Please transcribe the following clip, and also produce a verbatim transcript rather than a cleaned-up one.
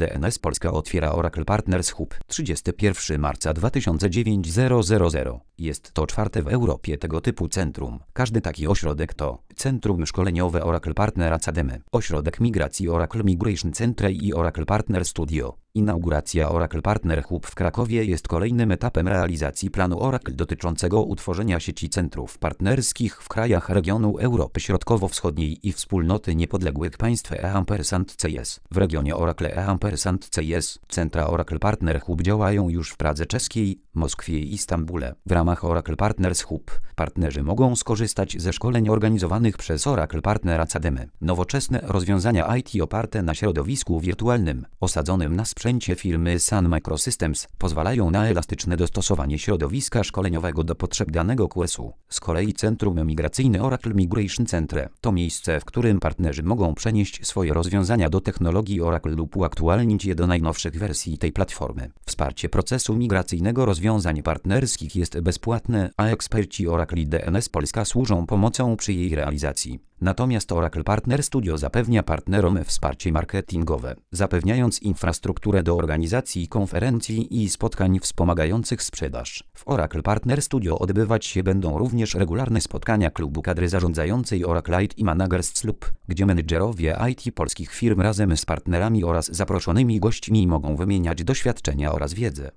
D N S Polska otwiera Oracle Partners Hub trzydziestego pierwszego marca dwa tysiące dziewiątego. Jest to czwarte w Europie tego typu centrum. Każdy taki ośrodek to Centrum Szkoleniowe Oracle Partner Academy, Ośrodek Migracji Oracle Migration Centre i Oracle Partner Studio. Inauguracja Oracle Partner Hub w Krakowie jest kolejnym etapem realizacji planu Oracle dotyczącego utworzenia sieci centrów partnerskich w krajach regionu Europy Środkowo-Wschodniej i Wspólnoty Niepodległych Państw E ampersand C I S. W regionie Oracle E ampersand C I S centra Oracle Partner Hub działają już w Pradze Czeskiej, Moskwie i Istambule. W ramach Oracle Partners Hub partnerzy mogą skorzystać ze szkoleń organizowanych przez Oracle Partner Academy. Nowoczesne rozwiązania I T oparte na środowisku wirtualnym, osadzonym na sprzęcie firmy Sun Microsystems pozwalają na elastyczne dostosowanie środowiska szkoleniowego do potrzeb danego kursu. Z kolei Centrum Migracyjne Oracle Migration Centre to miejsce, w którym partnerzy mogą przenieść swoje rozwiązania do technologii Oracle lub uaktualnić je do najnowszych wersji tej platformy. Wsparcie procesu migracyjnego rozwiązań partnerskich jest bezpłatne, a eksperci Oracle i D N S Polska służą pomocą przy jej realizacji. Natomiast Oracle Partner Studio zapewnia partnerom wsparcie marketingowe, zapewniając infrastrukturę do organizacji konferencji i spotkań wspomagających sprzedaż. W Oracle Partner Studio odbywać się będą również regularne spotkania klubu kadry zarządzającej Oracle I T Managers C L U B, gdzie menedżerowie I T polskich firm razem z partnerami oraz zaproszonymi gośćmi mogą wymieniać doświadczenia oraz wiedzę.